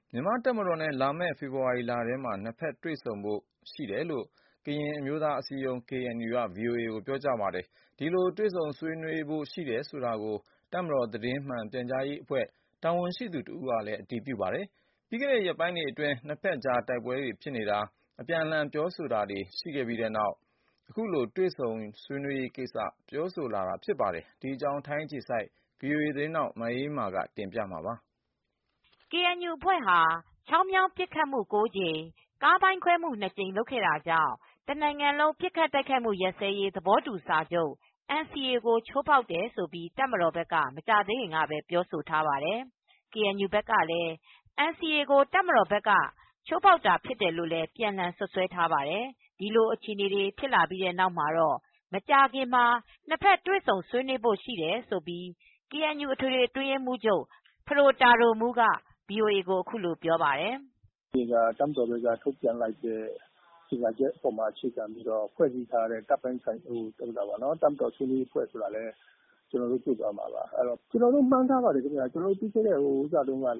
မြန်မာ့တပ်မတော်နဲ့လာမယ့်ဖေဖေါ်ဝါရီလထဲမှာနှစ်ဖက်တွေ့ဆုံဖို့ရှိတယ်လို့ကရင်အမျိုးသားအစည်းအရုံး KNU က VOA ကိုပြောကြားပါတယ်။ ဒီလိုတွေ့ဆုံဆွေးနွေးဖို့ရှိတယ်ဆိုတာကိုတပ်မတော်သတင်းမှန်ပြန်ကြားရေးအဖွဲ့တာဝန်ရှိသူတဦးကလည်းအတည်ပြုပါတယ်။ ပြီးခဲ့တဲ့ရက်ပိုင်းတွေအတွင်းနှစ်ဖက်ကြားတိုက်ပွဲတွေဖြစ်နေတာအပြန်အလှန်ပြောဆိုတာတွေရှိခဲ့ပြီးတဲ့နောက်အခုလိုတွေ့ဆုံဆွေးနွေးရေးကိစ္စပြောဆိုလာတာဖြစ်ပါတယ်။ ဒီအကြောင်းထိုင်းအခြေစိုက် VOA သတင်းထောက်မအေးအေးမာကတင်ပြမှာပါ။ KNU အဖွဲ့ဟာချောင်းမြောင်းပစ်ခတ်မူ 9 ကြိမ် ကားမိုင်းခွဲမူ 2 ကြိမ်လုပ်ခဲ့တာကြောင့်တနိုင်ငံလုံးပစ်ခတ်တိုက်ခိုက်မူရပ်စဲရေးသဘောတူစာချုပ် NCA ကိုချိုးဖောက်တယ်လို့တပ်မတော်ဘက်ကမကြာသေးခင်ကပဲပြောဆိုထားပါတယ်။ KNU ဘက်ကလည်း NCA ကိုတပ်မတော်ဘက်ကချိုးဖောက်တာဖြစ်တယ်လို့ပြန်လှန်စွပ်စွဲထားပါတယ်။ ဒီလိုအခြေအနေတွေဖြစ်လာပြီးတဲ့နောက်မှာတော့မကြာခင်မှာနှစ်ဖက်တွေ့ဆုံဆွေးနွေးဖို့ရှိတယ်လို့ KNU အထွေထွေအတွင်းရေးမှူးချုပ်ဖဒိုတာဒိုမူးက VOA ကိုအခုလိုပြောပါတယ်။ "တပ်မတော်ဘက်ကထုတ်ပြန်လိုက်တဲ့ကြေညာချက်အပေါ်မှာအခြေခံပြီးဖွဲ့စည်းထားတဲ့တပ်ပိုင်းဆိုင်တပ်မတော်ဆွေးနွေးရေးအဖွဲ့ဆိုတာလည်းကျနော်တို့တွေ့သွားမှာပါကျနော်တို့မှန်းထားပါတယ်ပြီးခဲ့တဲ့ဇန်နဝါရီလ ၁၃ ရက်နေ့တုန်းက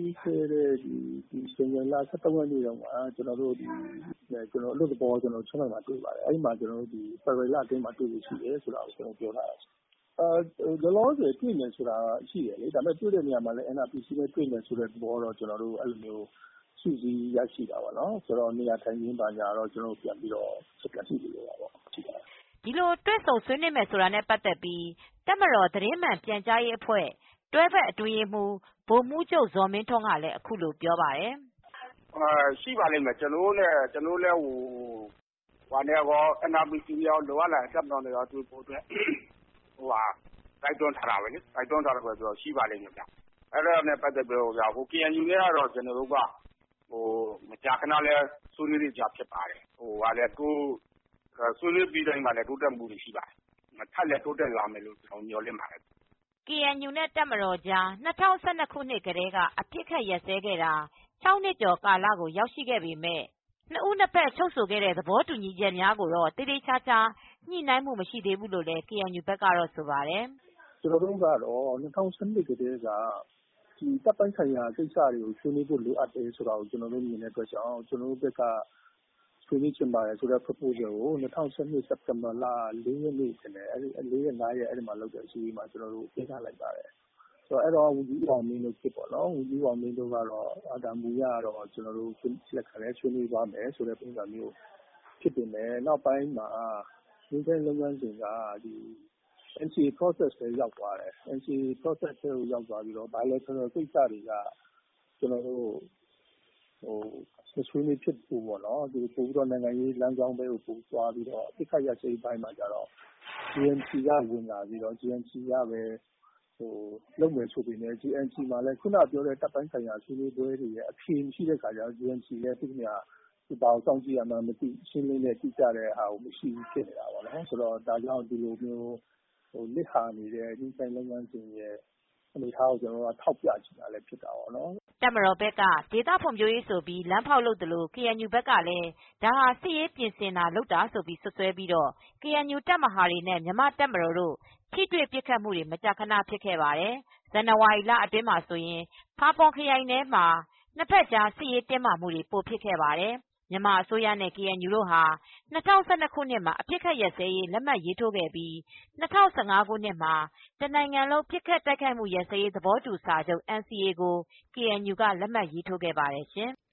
ကျနော်တို့အလွတ်သဘောချင်းမိုင်မှာတွေ့ပါတယ်အဲဒီမှာဖေဖေါ်ဝါရီလအတွင်းမှာတွေ့ဖို့ရှိတယ်ဆိုတာကိုပြောထားပါတယ်လောလောဆယ်တွေ့မယ်ဆိုတာရှိတယ်ဒါပေမဲ့တွေ့တဲ့နေရာမှာလည်း NRPC နဲ့တွေ့မယ်ဆိုတဲ့သဘောတော့ကျနော်တို့အဲလိုမျိုးစုစည်းရရှိတာပေါ့နော်ဆိုတော့နေရာထိုင်ခင်းဘာညာတော့ကျနော်တို့ပြန်ပြီးတော့ဆက်လက်ကြည့်လို့ရပါမယ်။ဒီလိုတွေ့ဆုံဆွေးနွေးမယ်ဆိုတာနဲ့ပတ်သက်ပြီးတပ်မတော်သတင်းမှန်ပြန်ကြားရေးအဖွဲ့တွဲဖက်အတွင်းရေးမှူးဗိုလ်မှူးချုပ်ဇော်မင်းထွန်းကလည်းအခုလိုပြောပါတယ်။ရှိပါလိမ့်မယ်ကျနော်တို့လည်းNRPC ရောလိုအပ်လာရင်တပ်မတော်နဲ့ရောတွေ့ဖို့အတွက်တိုက်တွန်းထားတာပဲလေတိုက်တွန်းထားတော့ရှိပါလိမ့်မယ်အဲဒါနဲ့ပတ်သက်ပြီးKNU နဲ့ကတော့ကျနော်တို့ကမကြာခဏလည်းဆွေးနွေးနေကျဖြစ်ပါတယ်ဆွေးနွေးပြီးတိုင်းမှာလည်းတိုးတက်မှုတွေရှိပါတယ်ထပ်လည်းတိုးတက်လာမယ်လို့ကျနော်မျှော်လင့်ပါတယ် KNU နဲ့တပ်မတော်ကြား၂၀၁၂ခုနှစ်ကတည်းကအပစ်ခတ်ရပ်စဲခဲ့တာ6နှစ်ကျော်ကာလကိုရောက်ရှိခဲ့ပေမယ့်နှစ်ဦးနှစ်ဖက်ချုပ်ဆိုခဲ့တဲ့သဘောတူညီချက်များကိုတော့သေသေချာချာညှိနှိုင်းမှုမရှိသေးဘူးလို့လည်း KNU ဘက်ကတော့ဆိုပါတယ်ကျနော်တို့ကတော့၂၀၁၂ကတည်းကတပ်ပိုင်းဆိုင်ရာကိစ္စတွေကိုဆွေးနွေးဖို့လိုအပ်တယ်ဆိုတာကိုကျနော်တို့မြင်တဲ့အတွက်ကြောင့်ကျနော်တို့ဘက်ကဆွေးနွေးချင်ပါတယ်ဆိုတဲ့ proposal ကို၂၀၁၂စက်တင်ဘာလ 4 ရက်နေ့ထင်တယ်4ရက်5ရက်အဲဒီမှာလုပ်တဲ့အစည်းအဝေးမှာကျနော်တို့တင်ပြလိုက်ပါတယ်အဲဒီတော့ဝန်ကြီးအောင်မင်းတို့ခေတ်ပေါ့နော်ဝန်ကြီးအောင်မင်းတို့ကတော့မူအရကတော့ကျနော်တို့လက်ခံတယ်ဆွေးနွေးသွားမယ်ဆိုတဲ့ပုံစံမျိုးဖြစ်ပေမယ့်နောက်ပိုင်းမှာငြိမ်းချမ်းရေးလုပ်ငန်းစဉ်ကNCA process ထဲရောက်သွားတယ်NCA process ထဲကိုရောက်သွားပြီးတော့ bilateral ကိစ္စတွေကကျနော်တို့မဆွေးနွေးဖြစ်ဘူးပေါ့နော်ပိုပြီးတော့နိုင်ငံရေးလမ်းကြောင်းထဲကိုပိုသွားပြီးတော့အပစ်ခတ်ရပ်စဲရေးပိုင်းမှာကျတော့ JMC ကဝင်လာပြီးတော့ JMC ကပဲလုပ်မယ်ဆိုပေမယ့် JMC မှာလည်းခုနပြောတဲ့တပ်ပိုင်းဆိုင်ရာဆွေးနွေးပွဲတွေရဲ့အဖြေမရှိတဲ့အခါကျတော့ JMC လည်းသူ့နေရာသူဘာကိုစောင့်ကြည့်ရမှန်းမသိရှင်းလင်းတဲ့တိကျတဲ့ဟာကိုမရှိဘူးဖြစ်နေတာပေါ့နော်ဆိုတော့ဒါကြောင့်ဒီလိုမျိုးလစ်ဟာနေတဲ့ငြိမ်းချမ်းရေးလုပ်ငန်းစဉ်ရဲ့အနေအထားကိုကျနော်တို့ကထောက်ပြချင်တာလည်းဖြစ်တာပေါ့နော်တပ်မတော်ဘက်ကဒေသဖွံ့ဖြိုးရေးဆိုပြီးလမ်းဖောက်လုပ်သလို KNU ဘက်ကလည်းဒါဟာစစ်ရေးပြင်ဆင်တာလုပ်တာဆိုပြီးစွပ်စွဲပြီး KNU တပ်မဟာတွေနဲ့မြန်မာ့တပ်မတော်တို့ထိတွေ့ပစ်ခတ်မူတွေမကြာခဏဖြစ်ခဲ့ပါတယ်။ ဇန်နဝါရီလအတွင်းမှာဆိုရင်ဖာပွန်ခရိုင်ထဲမှာနှစ်ဖက်ကြားစစ်ရေးတင်းမာမူတွေပိုဖြစ်ခဲ့ပါတယ်။ မြန်မာအစိုးရနဲ့ KNU တို့ဟာ၂၀၁၂ခုနှစ်မှာအပစ်ခတ်ရပ်စဲရေးလက်မှတ်ရေးထိုးခဲ့ပြီး၂၀၁၅ခုနှစ်မှာတနိုင်ငံလုံးပစ်ခတ်တိုက်ခိုက်မူရပ်စဲရေးသဘောတူစာချုပ် NCA ကို KNU ကလက်မှတ်ရေးထိုးခဲ့ပါတယ်ရှင်။